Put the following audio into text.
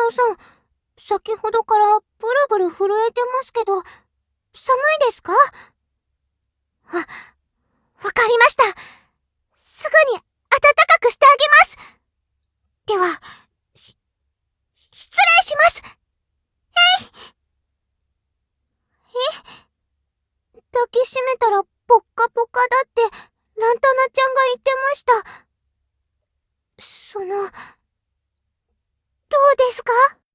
野さん、先ほどからブルブル震えてますけど、寒いですか？わかりました。すぐに暖かくしてあげます。では、失礼します。抱きしめたらポッカポカだ